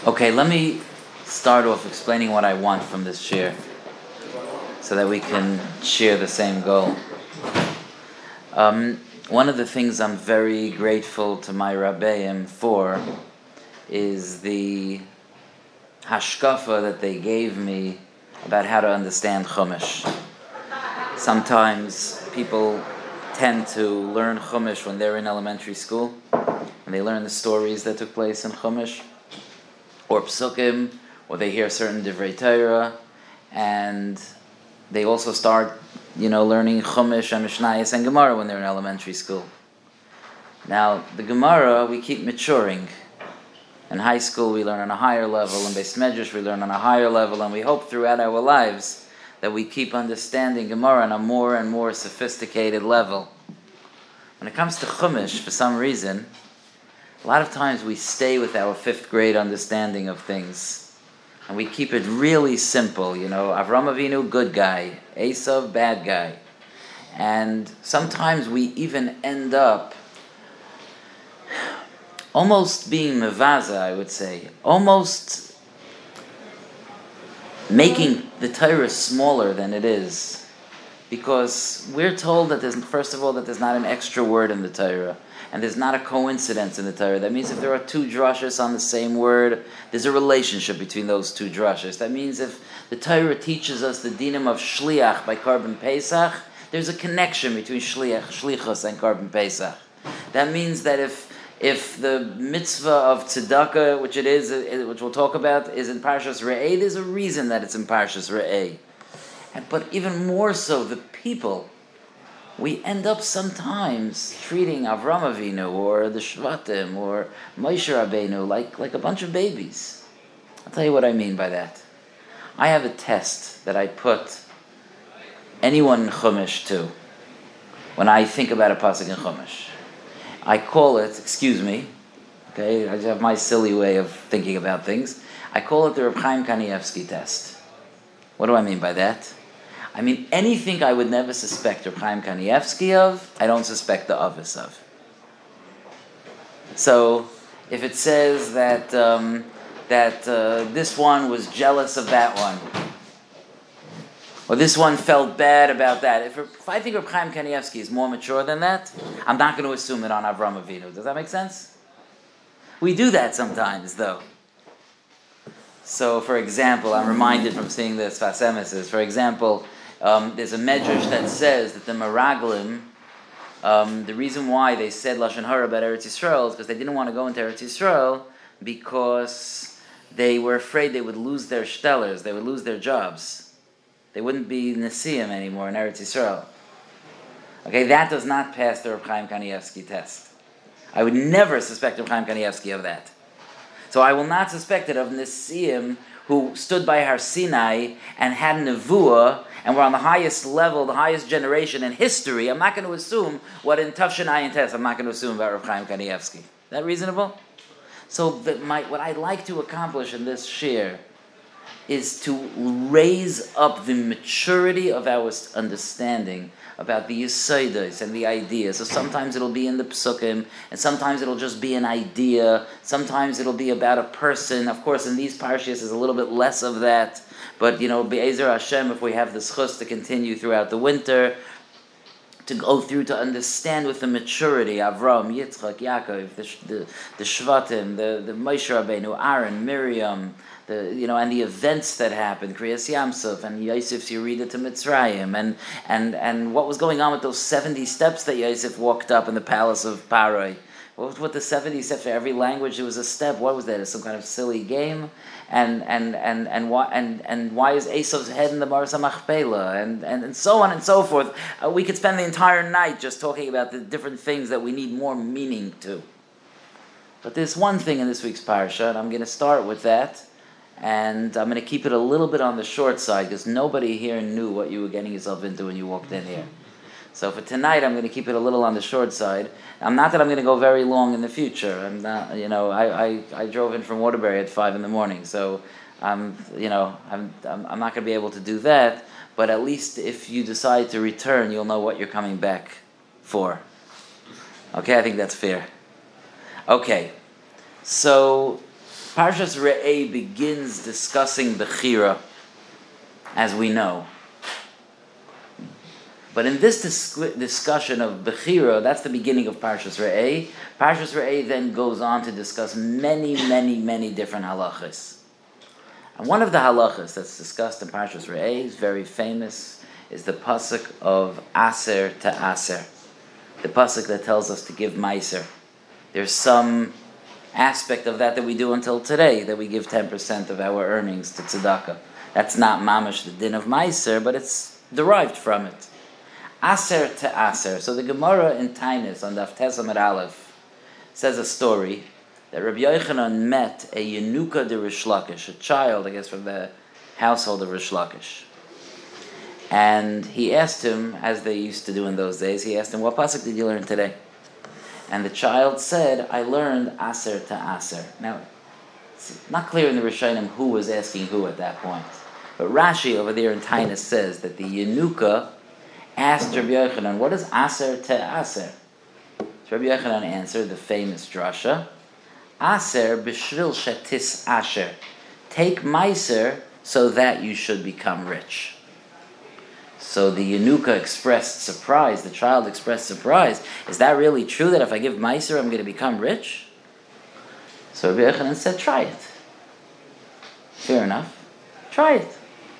Okay, let me start off explaining what I want from this shir, so that we can share the same goal. One of the things I'm very grateful to my Rabbeim for is the hashkafa that they gave me about how to understand Chumash. Sometimes people tend to learn Chumash when they're in elementary school, and they learn the stories that took place in Chumash, or Psukim, or they hear certain Divrei Torah, and they also start, learning Chumash and Mishnayos and Gemara when they're in elementary school. Now, the Gemara, we keep maturing. In high school, we learn on a higher level. In Beis Medrash, we learn on a higher level, and we hope throughout our lives that we keep understanding Gemara on a more and more sophisticated level. When it comes to Chumash, for some reason, a lot of times we stay with our 5th grade understanding of things. And we keep it really simple, Avram Avinu, good guy. Esav, bad guy. And sometimes we even end up almost being mevaza, I would say. Almost making the Torah smaller than it is. Because we're told that first of all, that there's not an extra word in the Torah. And there's not a coincidence in the Torah. That means if there are 2 drashas on the same word, there's a relationship between those 2 drashas. That means if the Torah teaches us the dinim of shliach by Korban Pesach, there's a connection between shlichus and Korban Pesach. That means that if the mitzvah of tzedakah, which we'll talk about, is in Parshas Re'eh, there's a reason that it's in Parshas Re'eh. But even more so, the people, we end up sometimes treating Avram Avinu or the Shvatim or Moshe Rabbeinu like a bunch of babies. I'll tell you what I mean by that. I have a test that I put anyone in Chumash to when I think about a pasuk in Chumash. I call it, okay, I just have my silly way of thinking about things. I call it the Reb Chaim Kanievsky test. What do I mean by that? I mean, anything I would never suspect Reb Chaim Kanievsky of, I don't suspect the Avis of. So, if it says that this one was jealous of that one, or this one felt bad about that, if I think Reb Chaim Kanievsky is more mature than that, I'm not going to assume it on Avram Avinu. Does that make sense? We do that sometimes, though. So, for example, I'm reminded from seeing this Sfas Emes, for example, there's a medrash that says that the Meraglim, the reason why they said Lashon Hara about Eretz Yisrael is because they didn't want to go into Eretz Yisrael because they were afraid they would lose their shtelers, they would lose their jobs. They wouldn't be Nesiim anymore in Eretz Yisrael. Okay, that does not pass the Reb Chaim Kanievsky test. I would never suspect Reb Chaim Kanievsky of that. So I will not suspect it of Nesiim who stood by Har Sinai and had Nevuah and were on the highest level, the highest generation in history. I'm not going to assume what in Tafshin Ayin Test, I'm not going to assume about Reb Chaim Kanievsky. Is that reasonable? So what I'd like to accomplish in this shir is to raise up the maturity of our understanding about the Yesodis and the ideas. So sometimes it'll be in the Psukim, and sometimes it'll just be an idea, sometimes it'll be about a person. Of course, in these parshas, there's a little bit less of that, but, Be'ezer Hashem, if we have the schus to continue throughout the winter, to go through to understand with the maturity, Avram, Yitzchak, Yaakov, the Shvatim, the Moshe Rabbeinu, Aaron, Miriam, and the events that happened, Kriyas Yamsuf and Yosef's Yerida to Mitzrayim, and what was going on with those 70 steps that Yosef walked up in the palace of Paroi. What the 70 steps for every language? There was a step. What was that? Some kind of silly game, and why is Esav's head in the Maras HaMachpelah, and so on and so forth. We could spend the entire night just talking about the different things that we need more meaning to. But there's one thing in this week's parasha, and I'm going to start with that. And I'm going to keep it a little bit on the short side because nobody here knew what you were getting yourself into when you walked in here. So for tonight, I'm going to keep it a little on the short side. Not that I'm going to go very long in the future. I'm not, I drove in from Waterbury at 5 a.m, so I'm not going to be able to do that. But at least if you decide to return, you'll know what you're coming back for. Okay, I think that's fair. Okay, so Parshas Re'eh begins discussing Bechira, as we know. But in this discussion of Bechira, that's the beginning of Parshas Re'eh. Parshas Re'eh then goes on to discuss many, many, many different halachas. And one of the halachas that's discussed in Parshas Re'eh is very famous, is the pasuk of Aser to Aser. The pasuk that tells us to give Meiser. There's some aspect of that we do until today, that we give 10% of our earnings to tzedakah. That's not mamash the din of Meiser, but it's derived from it. Aser to Aser. So the Gemara in Tainis on Daf Tes Amud Aleph says a story that Rabbi Yochanan met a Yenuka de Rish Lakish, a child, I guess, from the household of Rish Lakish. And he asked him, as they used to do in those days, he asked him, what pasuk did you learn today? And the child said, I learned Aser to Aser. Now, it's not clear in the Rishonim who was asking who at that point. But Rashi over there in Tainis says that the Yenuka asked Rabbi Yochanan, what is Aser to Aser? So Rabbi Yochanan answered the famous drasha, Aser b'shvil shetis asher. Take Meiser so that you should become rich. So the Yenuka expressed surprise, the child expressed surprise. Is that really true that if I give Meiser I'm going to become rich? So Rabbi Yochanan said, try it. Fair enough. Try it.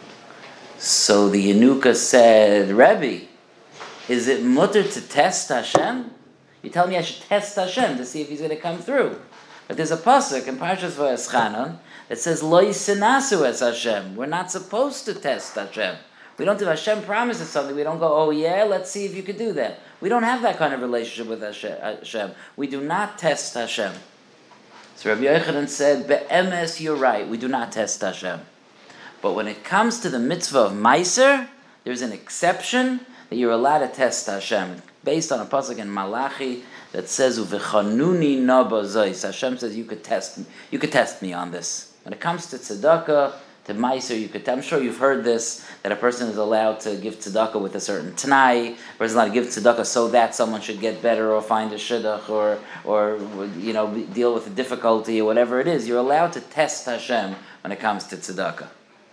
So the Yenuka said, Rebbe, is it mutter to test Hashem? You tell me I should test Hashem to see if he's going to come through. But there's a pasuk in Parshas Vayeschanan that says, Lo yisinasu es Hashem. We're not supposed to test Hashem. We don't do, Hashem promises something, we don't go, oh yeah, let's see if you could do that. We don't have that kind of relationship with Hashem. We do not test Hashem. So Rabbi Yochanan said, Be'emes, you're right, we do not test Hashem. But when it comes to the mitzvah of Meiser, there's an exception that you're allowed to test Hashem. Based on a pasuk in Malachi that says, Uvechanuni na b'zois. Hashem says, you could test me on this. When it comes to tzedakah, to Meiser, I'm sure you've heard this, that a person is allowed to give tzedakah with a certain t'nai, a person is allowed to give tzedakah so that someone should get better or find a shidduch or deal with a difficulty or whatever it is. You're allowed to test Hashem when it comes to tzedakah.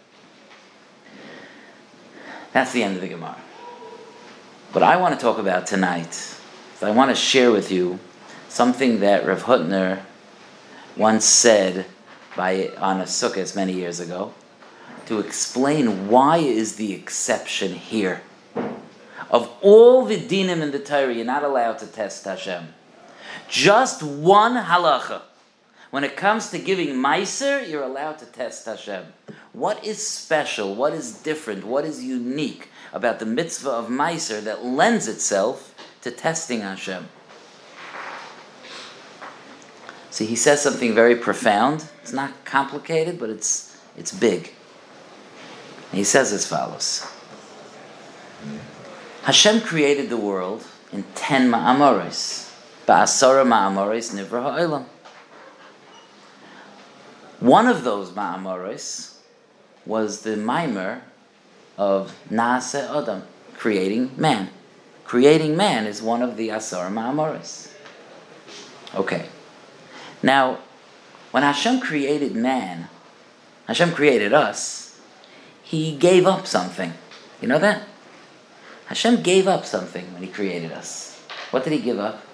That's the end of the Gemara. What I want to talk about tonight is I want to share with you something that Rav Hutner once said on a sukkah many years ago, to explain why is the exception here. Of all the dinim in the Torah, you're not allowed to test Hashem. Just one halacha. When it comes to giving Meiser, you're allowed to test Hashem. What is special, what is different, what is unique about the mitzvah of Meiser that lends itself to testing Hashem? See, he says something very profound. It's not complicated, but it's big. And he says as follows. Hashem created the world in 10 ma'amoros. Ba'asara ma'amoros nivra ha'olam. One of those ma'amoros was the mimer of Naaseh Adam, creating man. Creating man is one of the Asara ma'amoros. Okay. Now, when Hashem created man, Hashem created us, He gave up something. You know that? Hashem gave up something when He created us. What did He give up?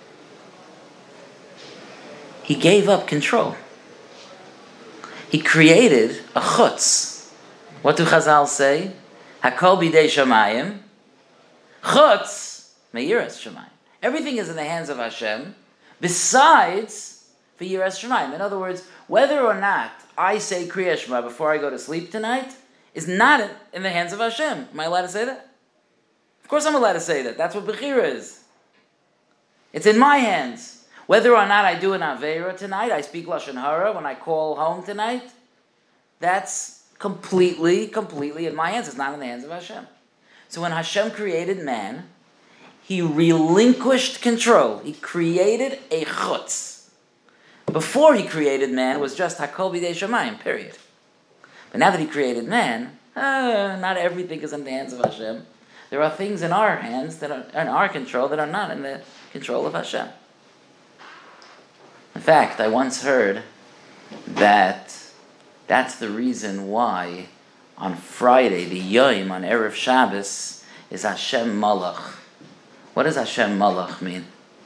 He gave up control. He created a chutz. What do Chazal say? Hakol bidei shamayim. Chutz me'iras shamayim. Everything is in the hands of Hashem, besides for Yiras Shamayim. In other words, whether or not I say Kriya Shema before I go to sleep tonight is not in the hands of Hashem. Am I allowed to say that? Of course I'm allowed to say that. That's what Bechira is. It's in my hands. Whether or not I do an Aveira tonight, I speak Lashon Hara when I call home tonight, that's completely in my hands. It's not in the hands of Hashem. So when Hashem created man, He relinquished control. He created a chutz. Before He created man, it was just Hakol b'dei shamayim, period. But now that He created man, not everything is in the hands of Hashem. There are things in our hands that are in our control that are not in the control of Hashem. In fact, I once heard that's the reason why on Friday, the Yom, on Erev Shabbos, is Hashem Malach. What does Hashem Malach mean?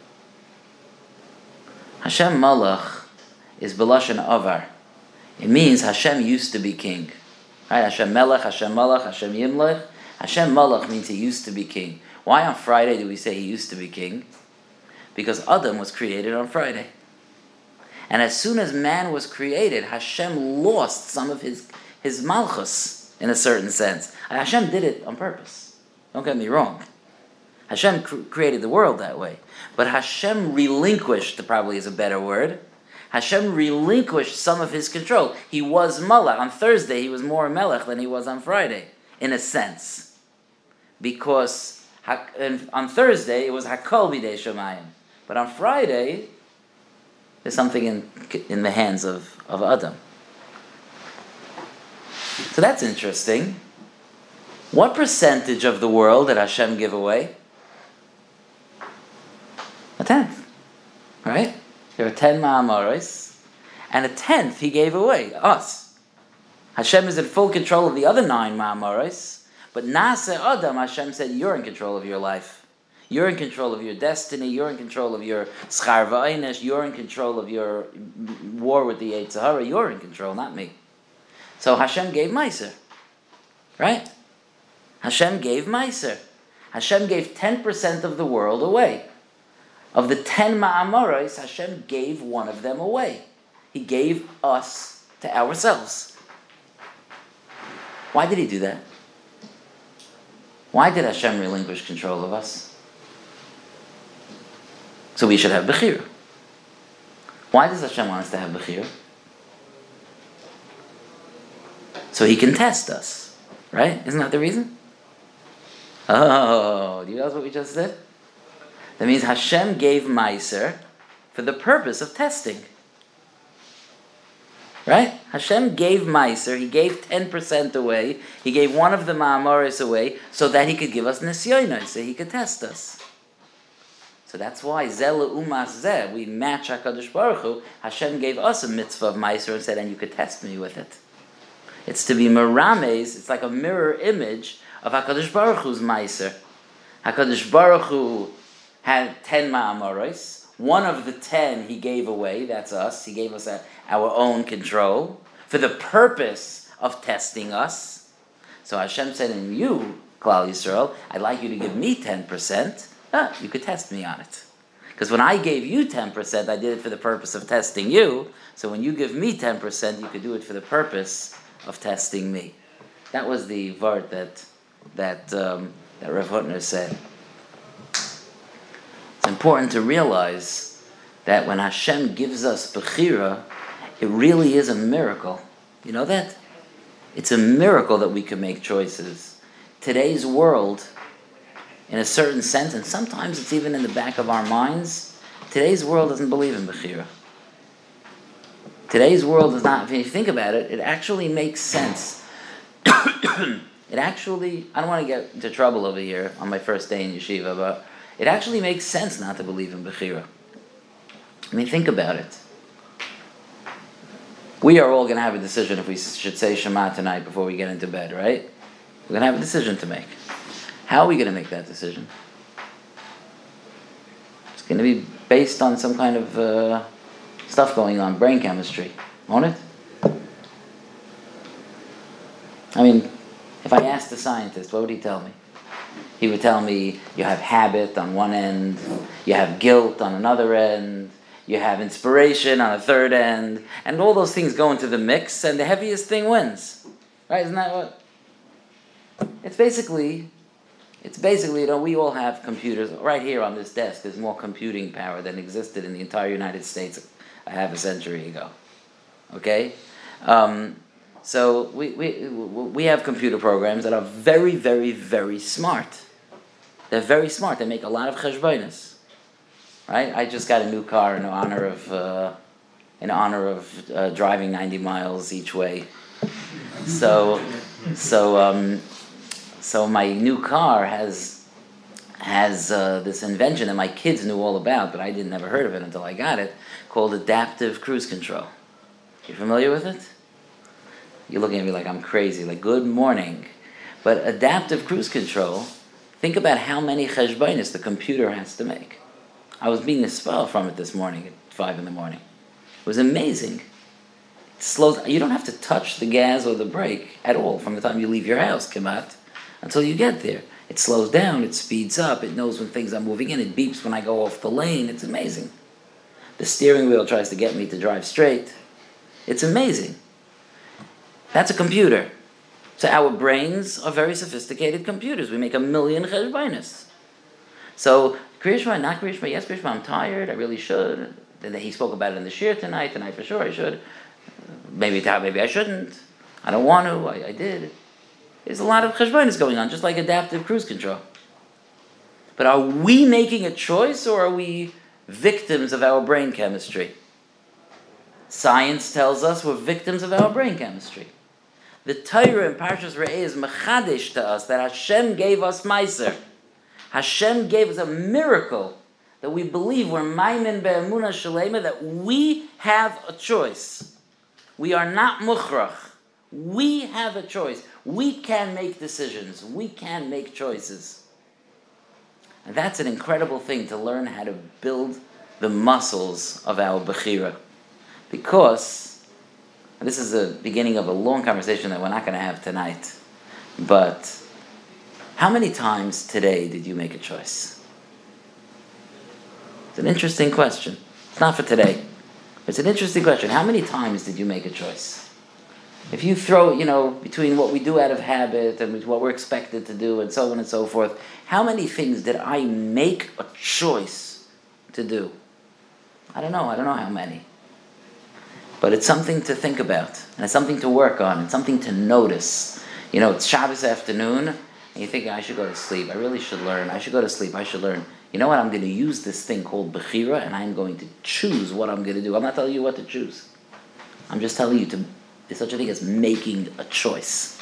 Hashem Malach is B'lashon Avar. It means Hashem used to be king. Right? Hashem Melech, Hashem Malach, Hashem Yimlech. Hashem Malach means he used to be king. Why on Friday do we say he used to be king? Because Adam was created on Friday. And as soon as man was created, Hashem lost some of his malchus, in a certain sense. And Hashem did it on purpose. Don't get me wrong. Hashem created the world that way. But Hashem relinquished, probably is a better word, Hashem relinquished some of his control. He was Malach. On Thursday, he was more Melech than he was on Friday, in a sense. Because on Thursday, it was Hakol B'dei Shemayim. But on Friday, there's something in the hands of Adam. So that's interesting. What percentage of the world did Hashem give away? 1/10. Right? There are 10 Ma'amoros, and 1/10 he gave away, us. Hashem is in full control of the other 9 Ma'amoros, but Nase Adam, Hashem said, you're in control of your life. You're in control of your destiny, you're in control of your Schar V'Einish, you're in control of your war with the Yetzer Hara, you're in control, not me. So Hashem gave Meiser, right? Hashem gave Meiser. Hashem gave 10% of the world away. Of the 10 Ma'amoros, Hashem gave one of them away. He gave us to ourselves. Why did he do that? Why did Hashem relinquish control of us? So we should have Bechira. Why does Hashem want us to have Bechira? So he can test us, right? Isn't that the reason? Oh, do you realize what we just did? That means Hashem gave Meiser for the purpose of testing. Right? Hashem gave Meiser, he gave 10% away, he gave one of the Ma'amoros away, so that he could give us Nisyonos, so he could test us. So that's why Zeh Umas Zeh, we match HaKadosh Baruch Hu. Hashem gave us a mitzvah of Meiser and said, and you could test me with it. It's to be Merames, it's like a mirror image of HaKadosh Baruch Hu's Meiser. HaKadosh Baruch Hu had 10 Ma'amoros. One of the 10 he gave away, that's us. He gave us our own control for the purpose of testing us. So Hashem said, in you, Klal Yisrael, I'd like you to give me 10%. You could test me on it. Because when I gave you 10%, I did it for the purpose of testing you. So when you give me 10%, you could do it for the purpose of testing me. That was the vart that Rav Hutner said. It's important to realize that when Hashem gives us Bechira, it really is a miracle. You know that? It's a miracle that we can make choices. Today's world, in a certain sense, and sometimes it's even in the back of our minds, today's world doesn't believe in Bechira. Today's world does not, if you think about it, it actually makes sense. It actually, I don't want to get into trouble over here on my first day in yeshiva, but it actually makes sense not to believe in Bechira. I mean, think about it. We are all going to have a decision if we should say Shema tonight before we get into bed, right? We're going to have a decision to make. How are we going to make that decision? It's going to be based on some kind of stuff going on, brain chemistry, won't it? I mean, if I asked a scientist, what would he tell me? He would tell me you have habit on one end, you have guilt on another end, you have inspiration on a third end, and all those things go into the mix, and the heaviest thing wins. Right? Isn't that what? It's basically, we all have computers. Right here on this desk, there's more computing power than existed in the entire United States a half a century ago. Okay? So we have computer programs that are very, very, very smart. They're very smart. They make a lot of cheshbonos. Right? I just got a new car in honor of driving 90 miles each way. So my new car has this invention that my kids knew all about, but I never heard of it until I got it, called adaptive cruise control. You familiar with it? You're looking at me like I'm crazy, like good morning. But adaptive cruise control, think about how many cheshbonos the computer has to make. I was being expelled from it this morning at 5 in the morning. It was amazing. It slows. You don't have to touch the gas or the brake at all from the time you leave your house, Kemat, until you get there. It slows down, it speeds up, it knows when things are moving in, it beeps when I go off the lane. It's amazing. The steering wheel tries to get me to drive straight. It's amazing. That's a computer. So our brains are very sophisticated computers. We make 1 million cheshbonos. So, Kriya Shema, not Kriya Shema, yes Kriya Shema, I'm tired, I really should. Then he spoke about it in the shir tonight for sure I should. Maybe I shouldn't. I don't want to, I did. There's a lot of cheshbonos going on, just like adaptive cruise control. But are we making a choice, or are we victims of our brain chemistry? Science tells us we're victims of our brain chemistry. The Torah in Parshas Re'eh is mechadesh to us that Hashem gave us meiser. Hashem gave us a miracle that we believe we're maimin be'emunah shalema, that we have a choice. We are not mukhrach. We have a choice. We can make decisions. We can make choices. And that's an incredible thing, to learn how to build the muscles of our bechira. Because, and this is the beginning of a long conversation that we're not going to have tonight, but how many times today did you make a choice? It's an interesting question. It's not for today. It's an interesting question. How many times did you make a choice? If you throw, between what we do out of habit and what we're expected to do and so on and so forth, how many things did I make a choice to do? I don't know how many. But it's something to think about, and it's something to work on, and something to notice. It's Shabbos afternoon, and you think, I should go to sleep. I really should learn. I should go to sleep. I should learn. You know what? I'm going to use this thing called Bechira, and I'm going to choose what I'm going to do. I'm not telling you what to choose. I'm just telling you there's such a thing as making a choice.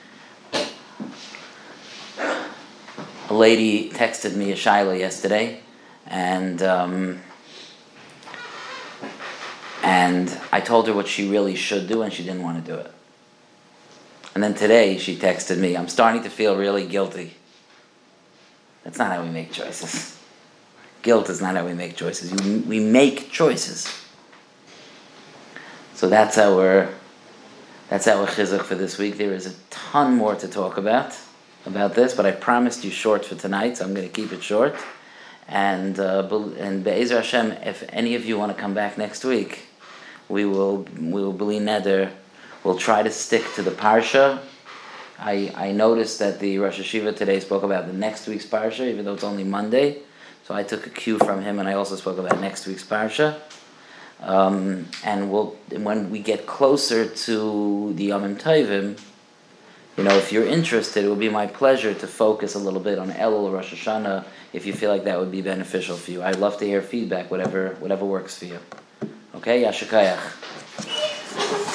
A lady texted me a shaila yesterday, and I told her what she really should do, and she didn't want to do it. And then today she texted me, I'm starting to feel really guilty. That's not how we make choices. Guilt is not how we make choices. We make choices. So that's our chizuk for this week. There is a ton more to talk about this, but I promised you short for tonight, so I'm going to keep it short. And Be'ezer Hashem, if any of you want to come back next week, we will b'li neder. We'll try to stick to the parsha. I noticed that the Rosh Hashiva today spoke about the next week's parsha, even though it's only Monday. So I took a cue from him, and I also spoke about next week's parsha. And when we get closer to the Yomim Tovim, if you're interested, it would be my pleasure to focus a little bit on Elul, Rosh Hashanah, if you feel like that would be beneficial for you. I'd love to hear feedback, whatever works for you. Okay, Yashikayach.